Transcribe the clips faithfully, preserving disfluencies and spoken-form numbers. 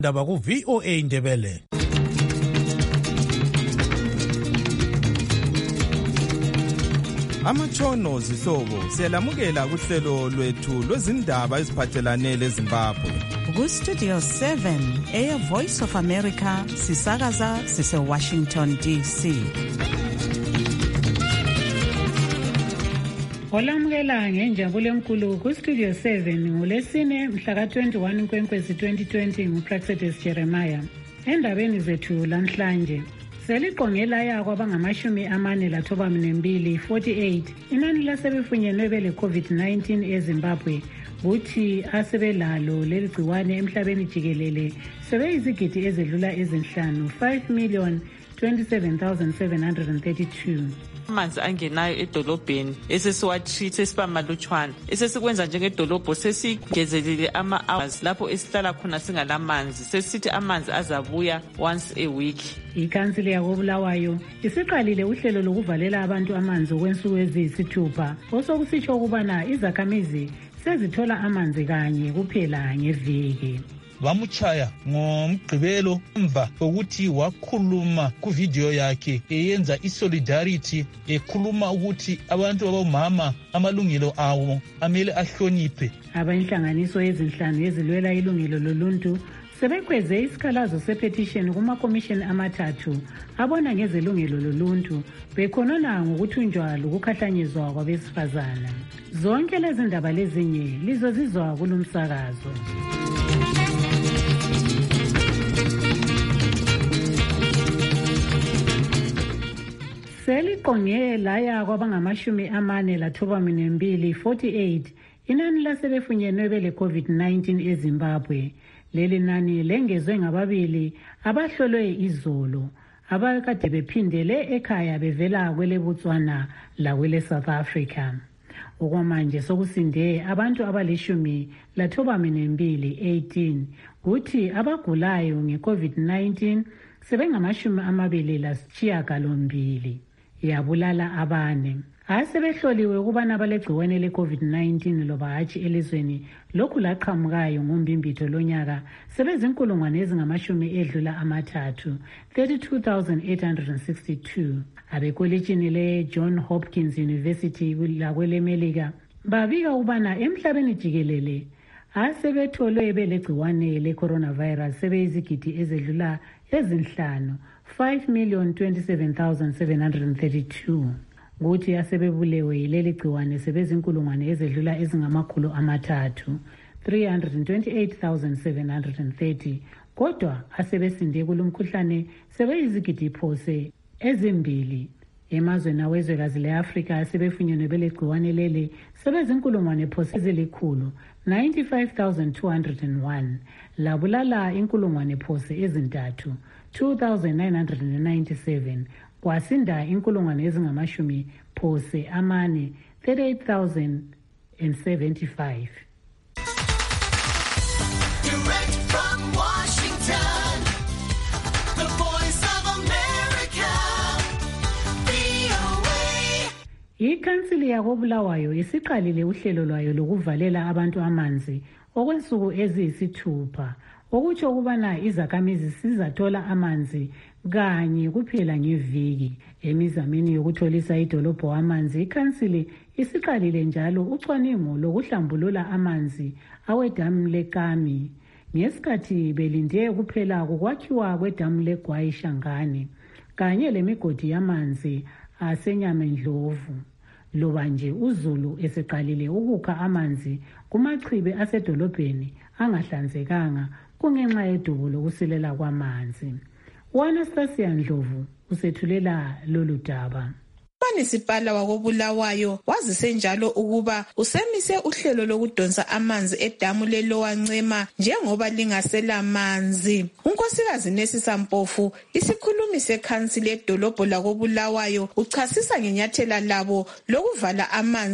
Ndaba ku V O A Ndebele. Amatshono zihlobo siyalamukela kuhlelo lwethu lwezindaba eziphathelane leZimbabwe. Ku Studio seven, Air Voice of America, sisakaza sise Washington D C. Olamukela ngenjabulo enkulu ku Studio seven ngolesine mhla ka twenty-one Nkwenkwezi twenty twenty nguPraxedes Jeremiah. Endabeni zethu lamhlanje seliqongela yakho abangamashumi amane lathoba mbili forty-eight inani lasebefunyenwe bele COVID nineteen eZimbabwe kuthi asebelalo leli gciwane emhlabeni jikelele sebeyizigidi ezedlula ezinhlanu five million twenty-seven thousand seven hundred thirty-two. Amanzi angenayo edolobheni esesiwathi sesibamalutshwana esesikwenza njengedolobho sesigezelele ama hours lapho esihlala khona singalamanzi sesithi amanzi azabuya once a week. Ikhansili yakoBulawayo isiqalile uhlelo lokuvalela abantu amanzi okwensuku eziyisithupha osokusitsho ukubana izakhamizi sezithola amanzi kanye kuphela ngeviki. Bamuchaya ngomgqibelo emva kokuthi wakhuluma ku video yakhe eyenza isolidarity ekhuluma ukuthi abantu abamama amalungelo awo amele ahloniphe. Abainhlanganiso ezinhlanu ezilwela ilungelo loluntu sebekweze isikhalazo sepetition kuma commission amathathu abona ngezelungelo loluntu bekhonona ngokuthunjwa lokukhahlanyezwa kwabesifazana. Zonke lezi ndaba lezinye lizozizwa kulumsakazo. Seliqonge laya kwabangamashumi amane lathoba mbili forty-eight inani lasebefunyenwe bele COVID nineteen eZimbabwe. Leli nani lengezwe ngababili abahlolwe izolo abakade bephindele ekhaya bevela kwele Botswana la kwele South Africa. Okwamanje sokusinde abantu abalishumi lathoba mbili eighteen kuthi abagulayo ngeCovid nineteen sebengamashumi amabili lasishiyagalombili yabulala abane. Asebehloliwe ukubana balegciwane leCovid nineteen loba hatshi elizweni lokhu laqhamukayo ngombimbitho lonyaka sebezinkulungwane ezingamashumi edlula amathathu thirty-two thousand eight hundred sixty-two. Abekolitshini le John Hopkins University lakwelemelika babika ukubana emhlabeni jikelele asebetholwe belegciwane le-coronavirus sebeyizigidi ezedlula ezinhlanu five million twenty-seven thousand seven hundred thirty-two. Kuthi asebebulewe yileli gciwane sebezinkulungwane ezedlula ezingamakhulu amathathu three hundred twenty-eight thousand seven hundred thirty. Kodwa asebesinde kulumkhuhlane sebeyizigidi phose ezimbili. Emazweni awezwekazi le-Afrika asebefunyenwe bele gciwane lele sebezinkulungwane phose ezilikhulu ninety-five thousand two hundred one. Labulala inkulungwane phose ezintathu two thousand nine hundred ninety-seven. Kwasinda inkulungwane ezingamashumi phose amane thirty-eight thousand seventy-five. Direct from Washington, the Voice of America, V O A. Ikhansili yakoBulawayo isiqalile uhlelo lwayo lokuvalela abantu amanzi okwensuku eziyisithupha okutsho ukubana izakhamizi sizathola amanzi kanye kuphela ngeviki. Emizameni yokutholisa idolobho amanzi, ikhansili isiqalile njalo ucwaningo lokuhlambulula amanzi awedamu leKami ngesikhathi belinde kuphela ukwakhiwa kwedamu leGwayi Shangane kanye lemigodi yamanzi aseNyamendlovu. Loba nje uZulu eseqalile ukukha amanzi kumachibe asedolobheni angahlanzekanga kungenxa yedubo lokusilela kwamanzi. Anastasia Ndlovu usethulela lolu daba. Umasipala wakoBulawayo wazise njalo ukuba usemise uhlelo lokudonsa amanzi edamu leLowa Ncema njengoba lingasela manzi. Unkosikazi Nesisa Mpofu, isikhulumi sekhansili edolobho lakoBulawayo, uchasisa ngenyathela labo lokuvala amanzi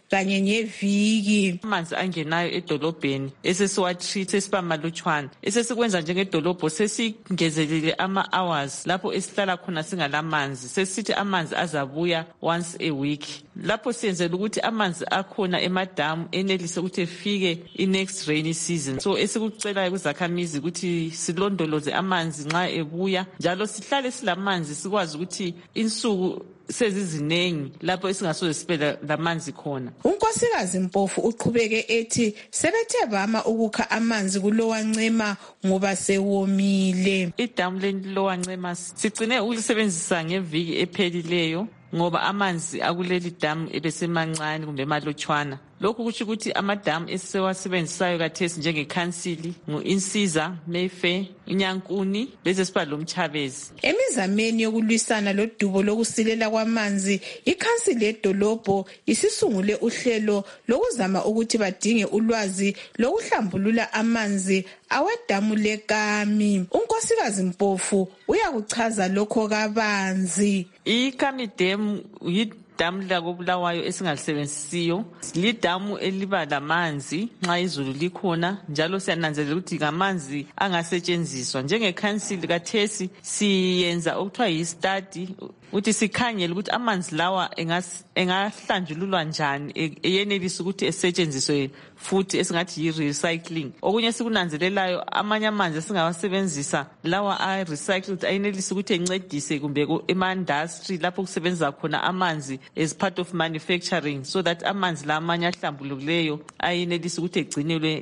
kanye ngeviki. Amanzi angenayo edolobheni esesiwatreat sesiba malutshwana esesikwenza njengedolobho sesingezelele ama-hours lapho esihlala khona singalamanzi sesithi amanzi azabuya once a week. Lapho siyenzela ukuthi amanzi akhona emadamu enelise ukuthi efike i-next rainy season. So esikucelayo kuzakhamizi ukuthi silondoloze amanzi nxa ebuya njalo sihlale silamanzi sikwazi ukuthi insuku sezizinengi lapho esingasoze siphela lamanzi khona. Unkosikazi Mpofu uqhubeke ethi sebethe bama ukukha amanzi kulowa Ncema ngoba sewomile. Idamu lelowa Ncema sigcine ukulisebenzisa ngeviki ephelileyo ngoba amanzi akuleli damu ebesemancane kumbe emalutshwana. Lokhu kusho ukuthi amadamu esisewasebenzisayo kathesi njengekhansili ngu-Insiza, Mayfair, uNyankuni bese siba lomchabezi. Emizameni yokulwisana lodubo lokusilela kwamanzi, ikhansili yedolobho isisungule uhlelo lokuzama ukuthi badinge ulwazi lokuhlambulula amanzi awedamu leKami. Unkosikazi Mpofu uyakuchaza lokho kabanzi. iKami Dam idamu lakobulawayo esingalisebenzisiyo lidamu eliba lamanzi nxa izulu likhona njalo siyananzelela ukuthi ngamanzi angasetshenziswa. Njengekhansili kathesi siyenza okuthiwa yi-study ukuthi sikhangele ukuthi amanzi lawa engahlanjululwa njani eyenelisa ukuthi esetshenziswe futhi esingathi yi-recycling. Okunye sikunanzelelayo amanye amanzi esingawasebenzisa lawa a-recycled ayenelisa ukuthi encedise kumbe ema-industry lapho kusebenza khona amanzi as part of manufacturing so that amanzi la amanye ahlambulukileyo ayenelisa ukuthi egcinelwe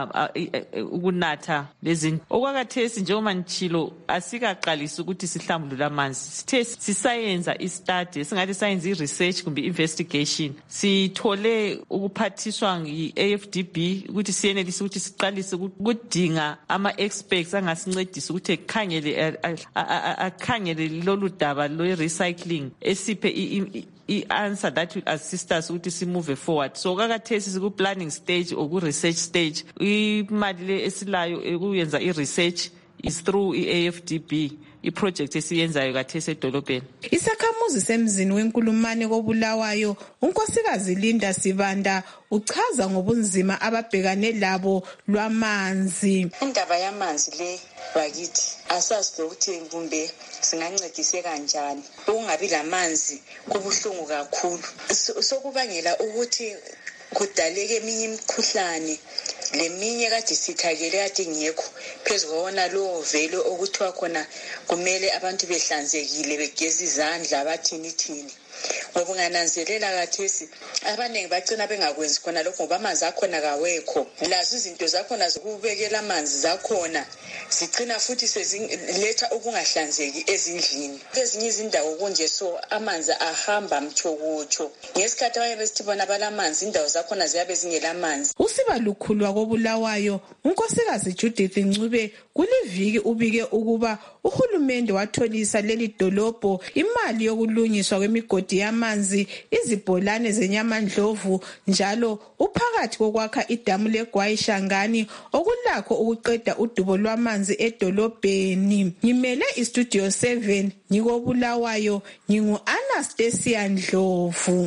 ukunatha lezinto. Okwakathesi njengoba ngitshilo asikaqalisi ukuthi sihlambulule amanzi. Sithe sisayenza i-study esingathi sayenza i-research kumbe investigation. Sithole ukuphathiswa yi-A F D B ukuthi siyenelisa ukuthi siqalise ukudinga ama-experts angasincedisa ukuthi ekhangele akhangele lolu daba lo-recycling esiphe i-answer that will assist us ukuthi si-move forward. So kakathesi siku-planning stage or ku-research stage. Imali le esilayo ukuyenza i-research is through i-A F D B. iproject esiyenzayo kathesi edolobheni. Isakhamuzi semzini wenkulumane kobulawayo unkosikazi Linda Sibanda uchaza ngobunzima ababhekane labo lwamanzi. Indaba yamanzi le bakithi asazi ukuthi kumbe singancedise kanjani. Ukungabi lamanzi kubuhlungu kakhulu. Sokubangela ukuthi kudaleke eminye imikhuhlane leminye kade sithakele kade ngekho phezu kona lo velo okuthiwa khona kumele abantu behlanzekile begeza izandla bathini thini. Ngoba ungananzelela kathesi abaningi bagcina bengakwenzi khona lokho ngoba amanzi akhona kawekho. Lazo izinto zakhona zokubekela amanzi zakhona zigcina futhi seziletha ukungahlanzeki ezindlini. Ezinye izindawo kunje so amanzi ahamba mthokotsho. Ngesikhathi abanye besithi bona balamanzi indawo zakhona ziyabe zingelamanzi. Usiba lukhulu wakobulawayo unkosikazi Judith Ncube kuliviki ubike ukuba uhulumende watholisa leli dolobho imali yokulungiswa kwemigodi yamanzi izibholane zenyamandlovu njalo uphakathi kokwakha idamu leGwayishangani okulakho ukuqeda udubo lwamanzi edolobheni. Ngimele istudio seven ngikobulawayo ngingu Anastasia Ndlovu.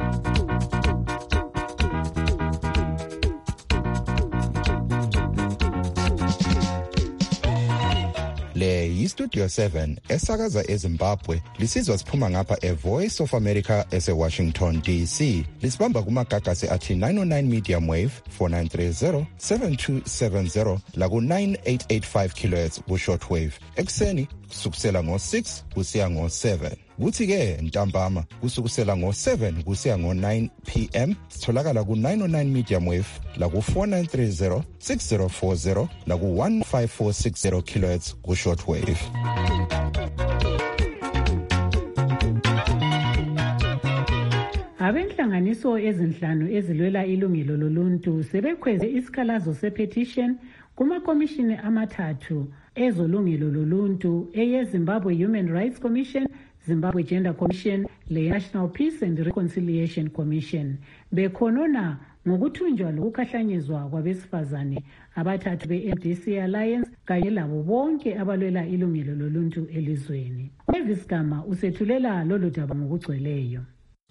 Le yistudio seven esakaza eZimbabwe lisizwa siphuma ngapha eVoice of America ese-Washington D C. Lisibamba kumagagasi athi nine oh nine medium wave four nine three zero seven two seven zero laku nine eight eight five kilohertz ku shortwave. Ekseni kusukusela ngo six kusiya ngo seven. Kuthi ke ntambama kusukusela ngo seven kusiya ngo nine p m sitholakala ku nine oh nine medium wave la ku four nine three zero six zero four zero la ku one five four six zero kilohertz ku shortwave. Abenhlanganiso ezinhlanu ezilwela ilungelo loluntu sebekhweze isikhalazo sepetition kuma-komishini amathathu ezolungelo loluntu eye-Zimbabwe Human Rights Commission, Zimbabwe Gender Commission le-National Peace and Reconciliation Commission. Bekhonona ngokuthunjwa lokukhahlanyezwa kwabesifazane abathathu be-M D C Alliance kanye labo bonke abalwela ilungelo loluntu elizweni. Mavis Gama usethulela lolu daba ngokugcweleyo.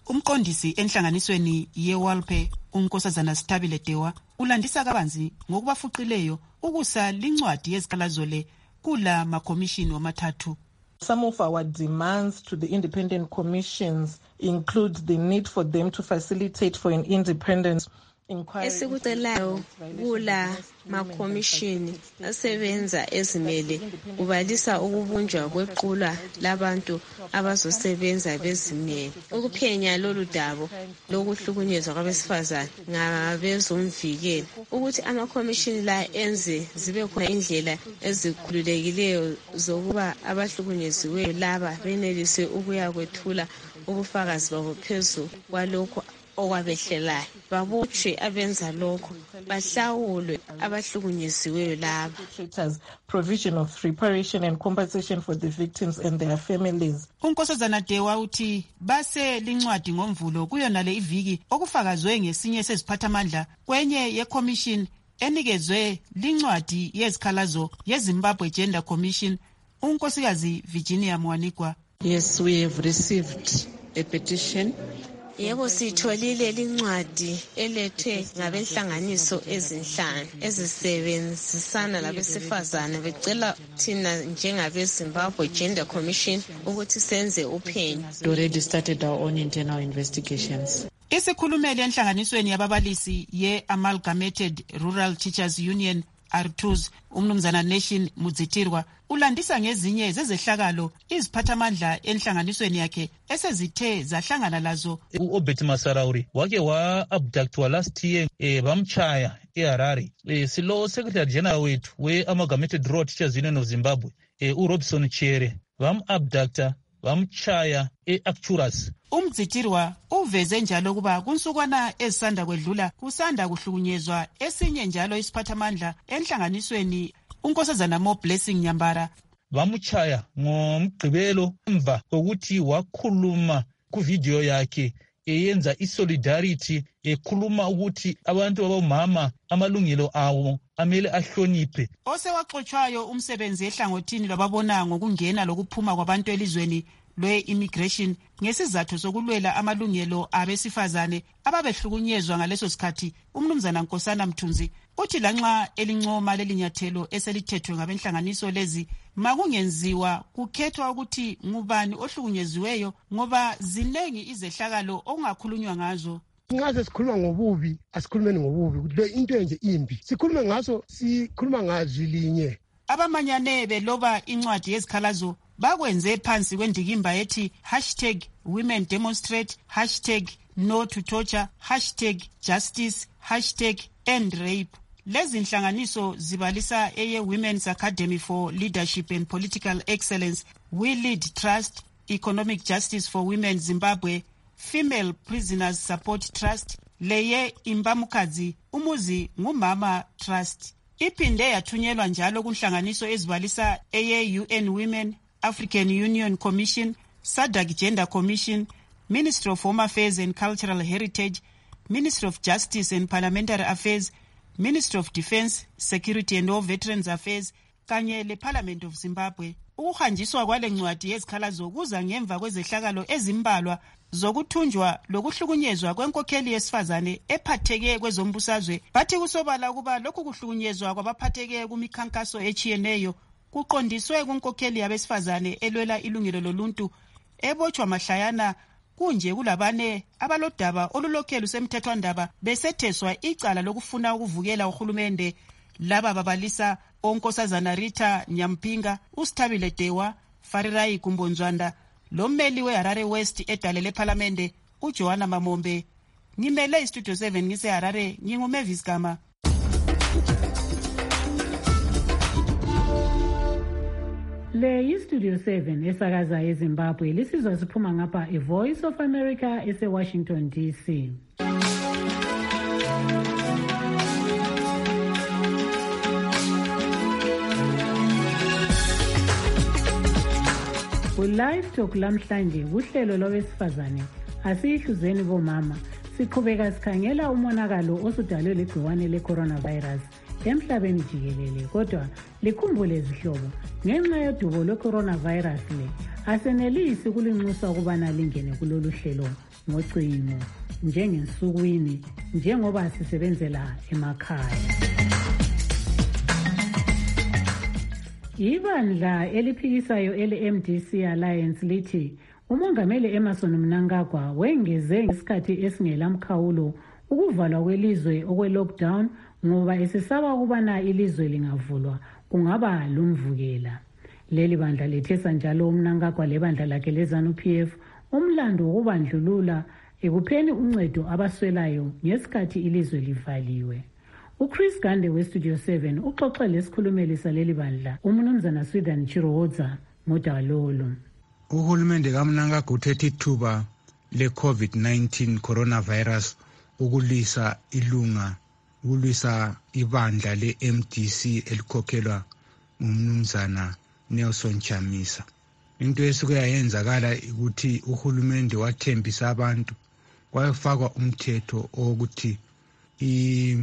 Umqondisi enhlanganisweni yeWalpe uNkosazana Sithabile Dewa ulandisa kabanzi ngokubafuqileyo ukusa lincwadi yezikhalazo le kula makomishini wamathathu. Some of our demands to the independent commissions include the need for them to facilitate for an independent inquiry. Esikucelayo kula makomishini asebenza ezimele kubalisa ukubunjwa kwequla labantu abazosebenza bezimele. Ukuphenya lolu dabo lokuhlukunyezwa kwabesifazane ngabezomvikelo ukuthi amakomishini la enze zibe khona indlela ezikhululekileyo zokuba abahlukunyeziweyo laba benelise ukuya kwethula ubufakazi babo phezu kwalokho okwabehlelayo, babotshwe abenza lokho, bahlawulwe abahlukunyeziweyo laba. Provision of reparation and compensation for the victims and their families. uNkosazana Dewa uthi base lincwadi ngomvulo kuyonale iviki okufakazwe ngesinye seziphathamandla kwenye ye-commission enikezwe lincwadi yezikhalazo yeZimbabwe Gender Commission. uNkosikazi Virginia Mwanikwa: Yes, we have received a petition. Yebo, sitholile lincwadi elethwe ngabenhlanganiso ezinhlanu ezisebenzisana labesifazane becela thina njengabeZimbabwe Gender Commission ukuthi senze uphenyo. We already started our own internal investigations. Isikhulumeli enhlanganisweni yababalisi ye-Amalgamated Rural Teachers Union Artus umnumzana Nation Mudzitirwa ulandisa ngezinye zezehlakalo iziphathamandla enhlanganisweni yakhe esezithe zahlangana lazo. uObert Masarauri wake wa-abductwa last year eh, bamchaya eHarare. Eh, silo secretary general wethu we-Amalgamated Rural Teachers Union of Zimbabwe eh, uRobson Chere bam-abducta bamchaya e-Arcturus. Umdzitirwa uveze njalo kuba kunsukwana ezisanda kwedlula kusanda kuhlukunyezwa esinye njalo isiphathamandla enhlanganisweni uNkosazana Mo Blessing Nyambara. Bamchaya ngomgqibelo emva kokuthi wakhuluma kuvideo yakhe eyenza isolidarity ekhuluma ukuthi abantu abamama amalungelo awo amele ahloniphe. Osewaxotshwayo umsebenzi ehlangothini lwababona ngokungena lokuphuma kwabantu elizweni lwe-immigration ngesizathu sokulwela amalungelo abesifazane ababehlukunyezwa ngaleso sikhathi. umnumzana Nkosana Mthunzi uthi lanxa elincoma lelinyathelo eselithethwe ngabenhlanganiso lezi makungenziwa kukhethwa ukuthi ngubani ohlukunyeziweyo ngoba zinengi izehlakalo okungakhulunywa ngazo. Nxa sesikhuluma ngobubi asikhulumeni ngobubi, le into enje imbi sikhulume ngaso, sikhuluma ngazwi linye. Abamanyane beloba incwadi yezikhalazo bakwenze phansi kwendikimba ethi hashtag women demonstrate, hashtag no to torture, hashtag justice, hashtag end rape. Lezi nhlanganiso zibalisa eye Women's Academy for Leadership and Political Excellence, We Lead Trust, Economic Justice for Women Zimbabwe, Female Prisoners Support Trust, leye Imbamukadzi Umuzi Ngumama Trust. Iphinde yathunyelwa njalo kunhlanganiso ezibalisa eye U N Women, African Union Commission, SADC Gender Commission, Ministry of Home Affairs and Cultural Heritage, Ministry of Justice and Parliamentary Affairs, Ministry of Defence, Security and All Veterans Affairs, kanye leParliament of Zimbabwe. Ukuhanjiswa kwale ncwadi yezikhalazo kuza ngemva kwezehlakalo ezimbalwa zokuthunjwa lokuhlukunyezwa kwenkokheli yesifazane ephatheke kwezombusazwe. Bathi kusobala ukuba lokhu kuhlukunyezwa kwabaphatheke kumikhankaso echiyeneyo kuqondiswe kunkokheli yabesifazane elwela ilungelo loluntu ebotshwa mahlayana kunje kulabane abalodaba olulokhelu semthethwandaba besetheswa icala lokufuna ukuvukela uhulumende. Laba babalisa oNkosazana Rita Nyampinga, uSithabile Dewa, Farirai Kumbonzwanda, lommeli weHarare West edale leParlamente uJohana Mamombe. Ngimele iStudio seven ngiseHarare, nginguMavis Gama. Le yiStudio seven esakaza eZimbabwe lisizwa siphuma ngapha iVoice of America eseWashington D C. Live Talk lamhlanje uhlelo lwabesifazane asiyihluzeni bomama siqhubeka sikhangela umonakalo osudalwe ligciwane le-coronavirus emhlabeni jikelele. Kodwa likhumbule izihlobo, ngenxa yodubo lwe-coronavirus le asenelisi kulinxusa ukubana lingene kulolu hlelo ngocingo njengensukwini njengoba sisebenzela emakhaya. Ibandla eliphikisayo ele-M D C Alliance lithi umongameli Emmerson Mnangagwa wengeze ngesikhathi esingelamkhawulo ukuvalwa kwelizwe okwe-lockdown ngoba esesaba ukubana ilizwe lingavulwa kungaba lumvukela. Leli bandla lethesa njalo uMnangagwa lebandla lakhe leZANU P F umlando wokubandlulula ekupheni uncedo abaswelayo ngesikhathi ilizwe livaliwe. uChris Gande weStudio seven uxoxe lesikhulumeli saleli bandla uMnumzana Swithan Chiroza ngoDalolo. Uhulumende kaMnangagwa uthethe ithuba le-COVID nineteen coronavirus ukulisa ilunga ukulisa ibandla le-M D C elikhokhelwa uMnumzana Nelson Chamisa. Into esuke yayenzakala ukuthi uhulumende wathembisa abantu kwafakwa umthetho ukuthi i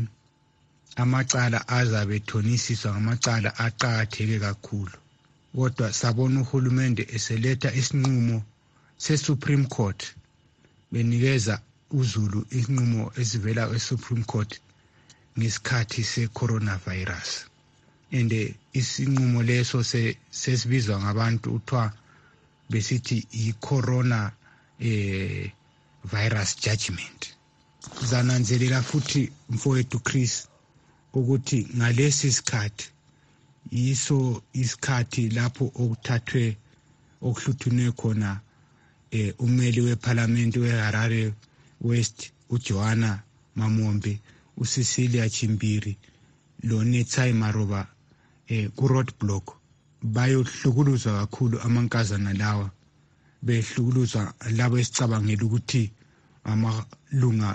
amacala azabe ethonisiswa ngamacala aqakatheke kakhulu. Kodwa sabona uhulumende eseletha isinqumo se-Supreme Court benikeza uZulu isinqumo esivela e-Supreme Court ngesikhathi se-coronavirus. Ende isinqumo leso sesibizwa ngabantu uthiwa besithi i-corona eh, virus judgment. Zananzelela futhi mfowethu Chris ukuthi ngalesi sikhathi yiso isikhathi lapho okuthathwe okuhluthunwe khona eh, umeli weParliament weHarare West uJohana Mamombe uCecilia Chimbiri lo Netsai Maroba eh, ku roadblock bayohlukuluzwa kakhulu amankazana lawa behlukuluzwa labo esicabangela ukuthi amalunga.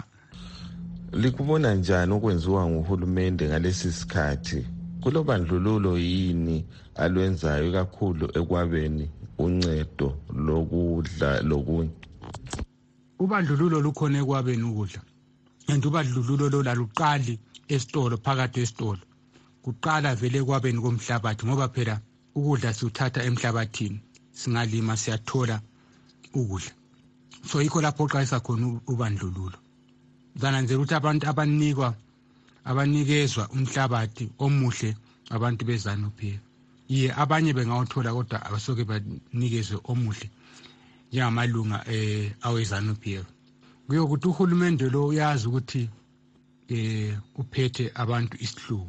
Likubona njani okwenziwa nguhulumende ngalesi sikhathi? Kulobandlululo yini alwenzayo kakhulu ekwabeni uncedo lokudla lokunye? Ubandlululo lukhona ekwabeni ukudla. And ubandlululo lo laluqali esitolo phakathi esitolo. Kuqala vele kwabeni komhlabathi ngoba phela ukudla siuthatha emhlabathini singalima siyathola ukudla. So yikho lapho oqalisa khona ubandlululo. Zananzela ukuthi abantu abanikwa abanikezwa umhlabathi omuhle abantu beZANU P F. Ye abanye bengawuthola kodwa abasoke banikezwe omuhle njengamalunga eh aweZANU P F. Kuyokuthi uhulumende lo uyazi ukuthi eh uphethe abantu isihluku.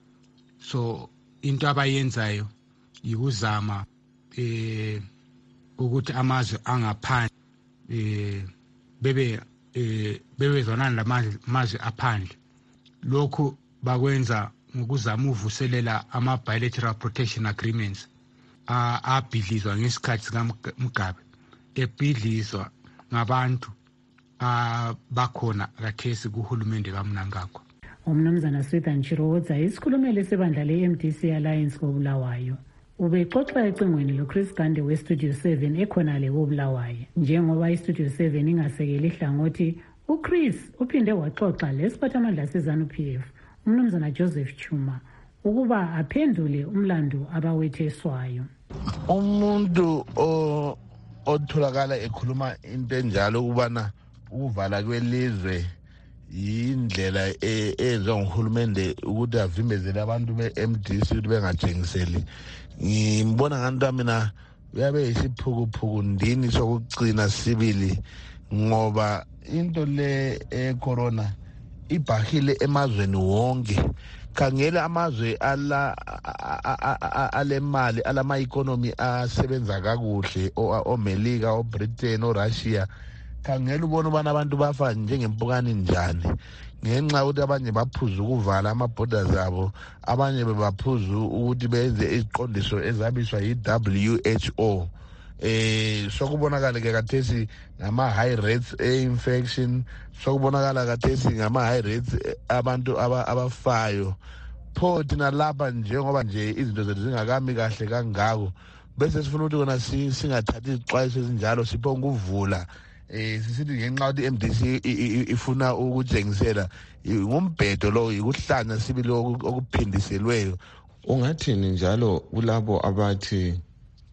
So into abayenzayo yikuzama eh ukuthi amazwe angaphandle eh bebe eh bebezona lamazwe aphandle. Lokho bakwenza ngokuzama uvuselela ama bilateral protection agreements a abhidlizwa ngesikhathi sikaMgabe ebhidlizwa ngabantu abakhona kathesi kuhulumende kaMnangagwa. Umnumzana Swithan Chiroza isikhulumeli sebandla le-M D C Alliance koBulawayo ubexoxa ecingweni loChris Gande weStudio seven ekhona le koBulawayo. Njengoba iStudio seven ingasekeli ihlangothi, uChris uphinde waxoxa lesiphathamandla seZANU P F uMnumzana Joseph Chuma ukuba aphendule umlando abawetheswayo. Umuntu otholakala ekhuluma into enjalo ukubana ukuvala kwelizwe yindlela eyenziwa nguhulumende ukuthi avimbezele abantu be-M D C ukuthi bengatshengiseli. Ngibona ngani mina uyabe yisiphukuphuku ndini sokugcina sibili ngoba into le e-corona ibhahile emazweni wonke. Khangela amazwe ala alemali alama economy asebenza kakuhle oMelika oBritain oRussia. Khangela ubona ubana abantu bafa njengempukani njani ngenxa ukuthi abanye baphuza ukuvala ama-borders abo, abanye bebaphuza ukuthi benze iziqondiso ezabiswa yi-W H O. Eh sokubonakala ke kathesi ngama high rates e-infection, sokubonakala kathesi ngama high rates abantu abafayo. Pho thina lapha njengoba nje izinto zethu zingakami kahle kangako bese sifuna ukuthi kona singathathi izixwayiso ezinjalo siphonga ukuvula. Eh sisithi ngenxa ukuthi i-M D C ifuna ukujengisela ngumbhedo lo ikuhlanya sibili okuphindiselweyo. Ungathini njalo kulabo abathi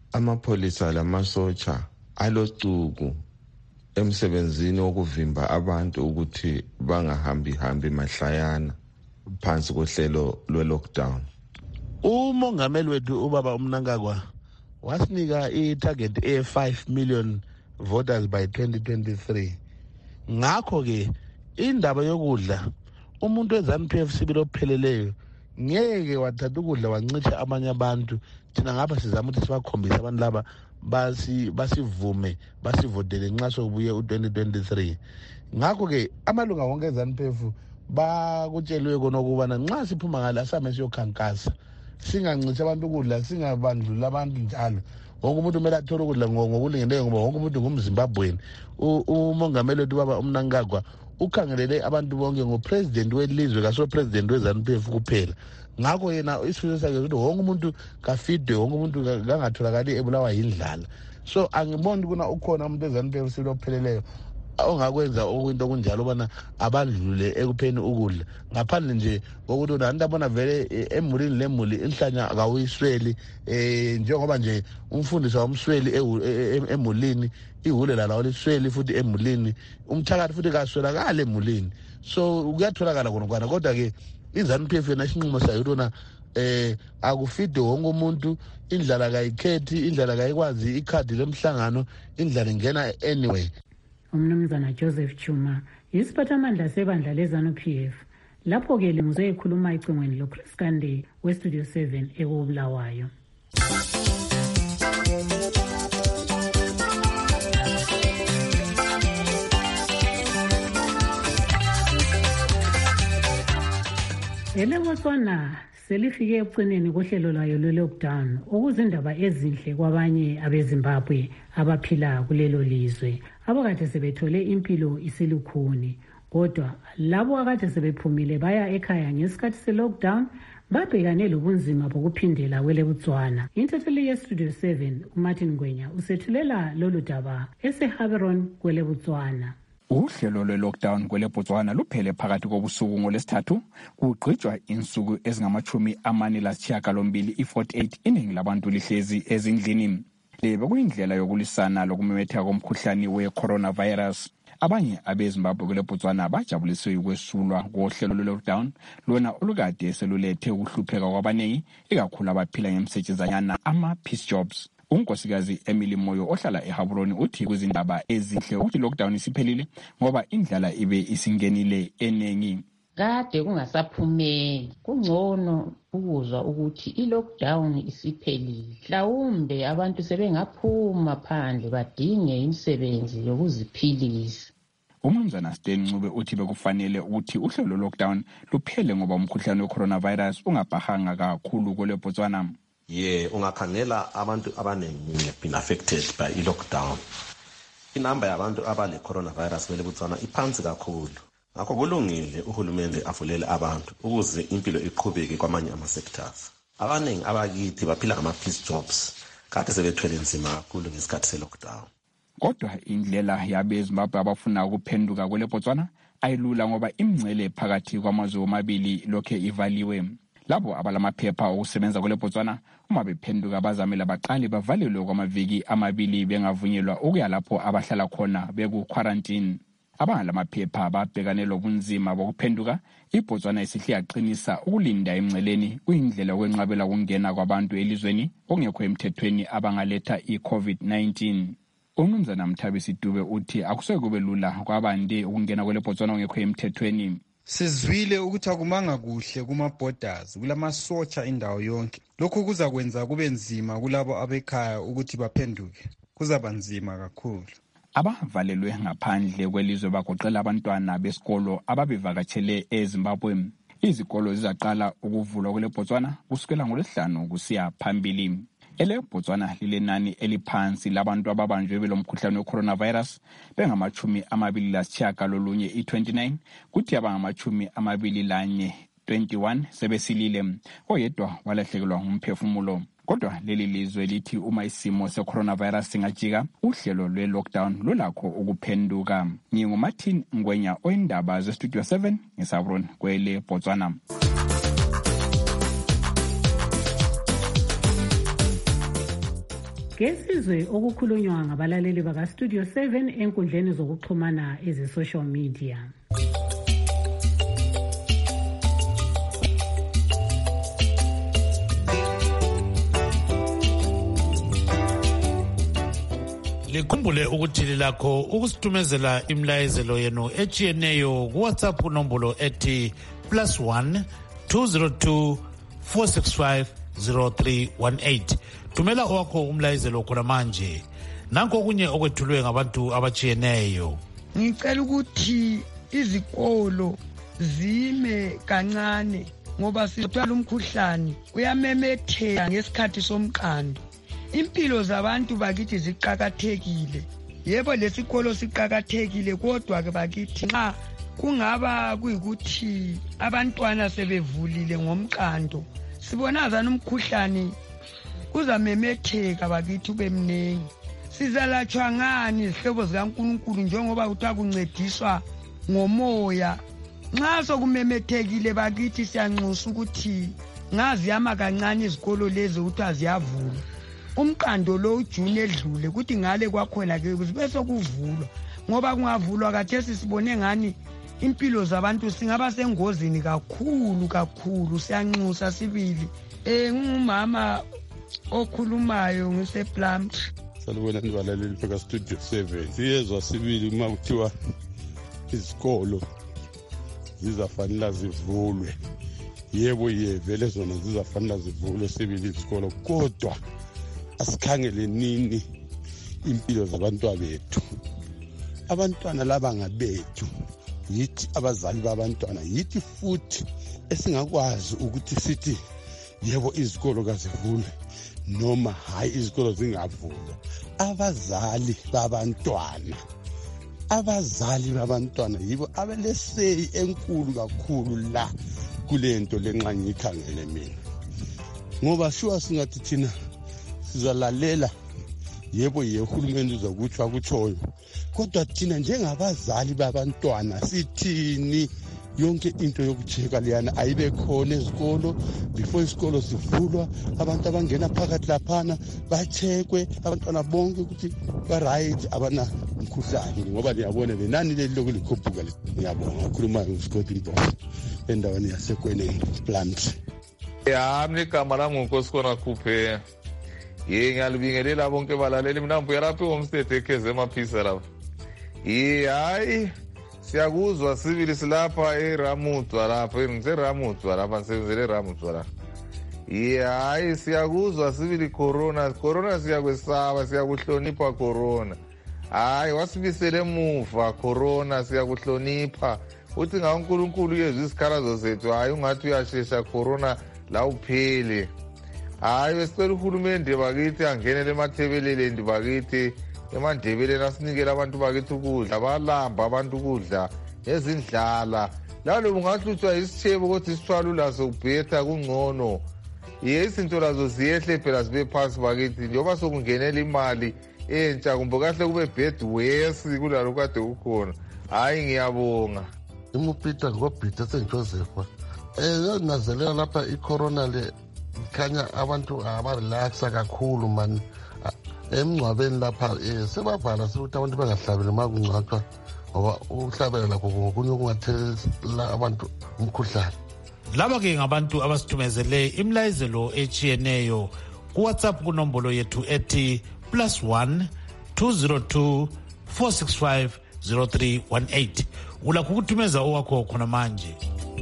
amapholisa lamasotsha alocuku emsebenzini wokuvimba abantu ukuthi bangahambi hambi mahlayana phansi kohlelo lwe-lockdown. Umongameli wethu ubaba uMnangagwa wasinika i-target e five million voters by twenty twenty-three. Ngakho ke indaba yokudla umuntu we-ZANU-P F sibili opheleleyo ngeke wathatha ukudla wancitsha abanye abantu. Thina ngapha sizama ukuthi sibakhombise abantu laba basi basivume basivotele nxa sokubuye u-twenty twenty-three. Ngakho ke amalunga wonke e-ZANU-P F bakutshelwe kona ukubana nxa siphuma ngala same siyokhankasa singancitsha abantu ukudla singabandlula abantu njalo. Wonke umuntu kumele athole ukudla ngokulingeneyo ngoba wonke umuntu ngumZimbabweni. Umongameli wethu baba uMnangagwa ukhangelele abantu bonke ngopresident welizwe kaso president we-ZANU-P F kuphela. Ngakho yena isifiso sakhe ukuthi wonke umuntu kafidwe, wonke umuntu kangatholakali ebulawa yindlala. So angiboni kuna ukhona umuntu we-ZANU-P F sibili opheleleyo ongakwenza okwinto kunjalo bana abandlule ekupheni ukudla ngaphandle nje ukuthi unabantu abona vele emulini lemuli inhlanya akawuyisweli eh njengoba nje umfundisi wamsweli emulini ihule la lawo lisweli futhi emulini umthakathi futhi kaswelakala emulini. So kuyatholakala konokwana kodwa ke i-ZANU-P F yena isinqumo sayo utona eh akufide wonke umuntu indlala kayikhethi indlala kayikwazi ikhadi lemhlangano indlala ingena anyway. Umnumzana Joseph Chuma isiphathamandla sebandla le-ZANU-P F lapho-ke limuzwe ekhuluma ecingweni lo-Chris Kande we-Studio seven ekubulawayo. EleBotswana selifike ekucineni kohlelo lwayo lwe-lockdown okuzindaba ezinhle kwabanye abeZimbabwe abaphila kulelo lizwe abakade sebethole impilo isilukhuni. Kodwa labo akade sebephumile baya ekhaya ngesikhathi se-lockdown babhekane lobunzima bokuphindela kweleBotswana. Intatheli ye-Studio seven uMartin Ngwenya usethulela lolu daba eseHaberon kweleBotswana. Uhlelo lwe-lockdown kweleBotswana luphele phakathi kobusuku ngolesithathu kugqitshwa insuku ezingamachumi amane lasishiyagalombili i-forty-eight iningi labantu lihlezi ezindlini. Le bekuyindlela yokulisana lokumemetheka komkhuhlane we-coronavirus. Abanye abeZimbabwe kweleBotswana bajabuliswe ukwesulwa kohlelo lwe-lockdown lona olukade selulethe ukuhlupheka kwabaningi ikakhulu abaphila ngemsetshenzanyana ama-peace jobs. Unkosikazi Emily Moyo ohlala eHaburoni uthi kuzindaba ezinhle ukuthi lockdown isiphelile ngoba indlala ibe isingenile enengi. Kade kungasaphumeli kungcono ukuzwa ukuthi i-lockdown isiphelile. Mhlawumbe abantu sebengaphuma phandle badinge imisebenzi yokuziphilisa. Umnumzana Stan Ncube uthi bekufanele ukuthi uhlelo lockdown luphele ngoba umkhuhlane we-coronavirus ungabhahanga kakhulu kweleBotswana. Yeah, ungakhangela abantu abaningi have been affected by i-lockdown. Inamba yabantu abale coronavirus kweleBotswana iphansi kakhulu. Ngakho kulungile uhulumende avulele abantu ukuze impilo iqhubeke kwamanye ama-sectors. Abaningi abakithi baphila ngama-peace jobs kade sebethwele nzima kakhulu ngesikhathi se-lockdown. Kodwa indlela yabeZimbabwe abafuna ukuphenduka kweleBotswana ayilula ngoba imngcele phakathi kwamazwe omabili lokhe ivaliwe. Labo abalamaphepha okusebenza kweleBotswana uma bephenduka bazamela baqale bavalelwe kwamaviki amabili bengavunyelwa ukuya lapho abahlala khona beku-quarantine. Abangalamaphepha babhekane lobunzima bokuphenduka. iBotswana isihle yaqinisa ukulinda emngceleni kuyindlela yokwenqabela ukungena kwabantu elizweni okungekho emthethweni abangaletha i-COVID nineteen. Umnumzana Mthabisi Dube uthi akuseke kube lula kwabande ukungena kweleBotswana okungekho emthethweni. Sizwile ukuthi akumanga kuhle kuma-borders kulamasotsha indawo yonke. Lokhu kuza kwenza kube nzima kulabo abekhaya ukuthi baphenduke. Kuzaba nzima kakhulu. Abavalelwe ngaphandle kwelizwe bagoqela abantwana besikolo ababevakatshele eZimbabwe. Izikolo zizaqala ukuvulwa kweleBotswana kusukela ngoLwesihlanu kusiya phambili. EleBotswana lilenani eliphansi labantu ababanjwe belomkhuhlane we-coronavirus bengamachumi amabili lasitshiyagalolunye i-twenty-nine kuthi abangamachumi amabili lanye twenty-one sebesilile oyedwa walahlekelwa ngumphefumulo. Kodwa leli lizwe lithi uma isimo se-coronavirus singajika uhlelo lwe-lockdown lulakho ukuphenduka. NginguMartin Ngwenya oyindaba ze-Studio seven ngeSabroni kweleBotswana. ngesizwe okukhulunywa ngabalaleli bakastudio seven enkundleni zokuxhumana eze-social media. Likhumbule ukuthi lilakho ukusithumezela imlayezelo yenu etshiyeneyo kuWhatsApp nombolo ethi plus one two zero two four six five zero three one eight. Thumela owakho umlayezelo khona manje. Nanko okunye okwethulwe ngabantu abatshiyeneyo. Ngicela ukuthi izikolo zime kancane ngoba sithola umkhuhlane uyamemetheka ngesikhathi somqando. Impilo zabantu bakithi ziqhakathekile. Yebo lesikolo siqhakathekile kodwa ke bakithi nxa kungaba kuyikuthi abantwana sebevulile ngomqando sibona zana umkhuhlane uzamemetheka bakithi ubemnengi. Sizalatshwa ngani izihlobo zikaNkulunkulu njengoba kuthiwa kuncediswa ngomoya. Nxa sokumemethekile bakithi siyanxusa ukuthi ngazi yama kancane izikolo lezi ukuthi aziyavula. Umqando lo uJune edlule kuthi ngale kwakhona ke bese kuvulwa ngoba kungavulwa kathesi sibone ngani impilo zabantu singaba sengozini kakhulu kakhulu. Siyanxusa sibili eh ngumama okhulumayo ngisePlum. Salubona nibalaleli beka studio seven. Siyezwa sibili uma kuthiwa izikolo zizafanele zivulwe. Yebo yevele zona zizafanele zivulwe sibili izikolo kodwa asikhangele nini impilo zabantwana bethu. Abantwana laba ngabethu, yithi abazali babantwana, yithi futhi esingakwazi ukuthi sithi yebo izikolo kazivulwe noma hayi izikolo zingavulwa. Abazali babantwana abazali babantwana yibo abaleseyi enkulu kakhulu la kulento lenxa ngikhangele mina, ngoba shuwa singathi thina sizalalela yebo yehulumeni uzokuthi akutshoyo kodwa thina njengabazali babantwana sithini? Yonke into yokucheka liyana ayibe khona ezikolo before isikolo sivulwa. Abantu abangena phakathi laphana bachekwe abantwana bonke ukuthi ba right abana umkhuhlane, ngoba niyabona lenani leli lokulikhuphuka. Ngiyabonga ukhuluma uScott Mbogo endaweni yaseKweneni plant. Ya mnikama lami uNkosikosi Khuphe. Ye ngiyalibingelela bonke balaleli, mina mbuya lapha eHomestead ekheze emaphisa lapha. Ye hayi siyakuzwa sibili silapha eRamutswa lapha ngise Ramutswa lapha sisebenzele Ramutswa lapha. Ye hayi siyakuzwa sibili corona corona siyakwesaba, siyakuhlonipha corona. Hayi wasibisele emuva corona, siyakuhlonipha. Uthi ngaNkulunkulu yezwe isikhalazo zethu, hayi ungathi uyashesha corona la uphele. Hayi besicela uhulumende bakithi angenele emathebeleleni bakithi emandebeleni asinikele abantu bakithi ukudla, balamba abantu ukudla ezindlala. Lalo bungahlutshwa isitshebo ukuthi isithwala ulaso ubhetha kungcono. Ye izinto lazo ziyehle phela zibe phansi bakithi njengoba sokungenela imali entsha kumbe kahle kube bed wesi kulalo kade ukhona. Hayi ngiyabonga. Imupita ngobhitha senjoseph. Eh nazelela lapha icorona le khanya abantu abarelaxa kakhulu man. Emngcwabeni lapha eh sebavala ukuthi abantu bangahlabeli makungcwathwa ngoba ukuhlabela lakho ngokunye okungathelela abantu umkhuhlane. Laba ke ngabantu abasithumezele imlayezelo echiyeneyo ku WhatsApp kunombolo yethu ethi plus one two zero two four six five zero three one eight. Ulakho ukuthumeza owakho khona manje.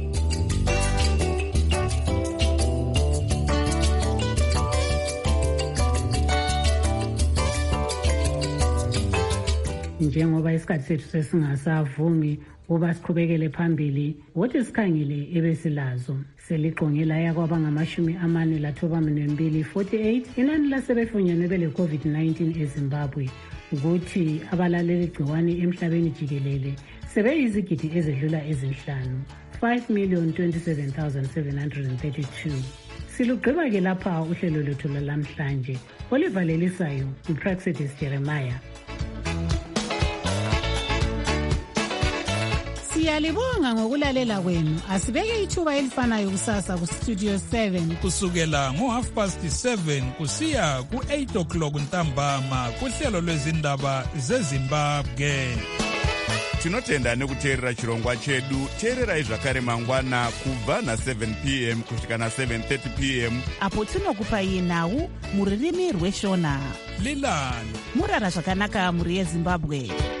Njengoba isikhathi sethu sesingasavumi uba siqhubekele phambili, wothi sikhangele ebesilazo seliqongela yakwabangamashumi amane lathoba mbili forty-eight inani lasebefunyenwe bele COVID nineteen eZimbabwe ukuthi abalaleli igciwane emhlabeni jikelele sebeyizigidi ezedlula ezinhlanu five million twenty-seven thousand seven hundred thirty-two. Silugqiba ke lapha uhlelo lwethu lamhlanje olivalelisayo uPraxedis Jeremiah. Siyalibonga ngokulalela kwenu. Asibeke ithuba elifanayo kusasa kustudio seven. Kusukela ngo half past seven kusiya ku eight o'clock ntambama kuhlelo lwezindaba zeZimbabwe. Tinotenda nekuteerera chirongwa chedu. Teererai zvakare mangwana kubva na seven p m kusvika na seven thirty p m apo tinokupai nhau muririmi rweshona. Lilani murara zvakanaka muri yeZimbabwe.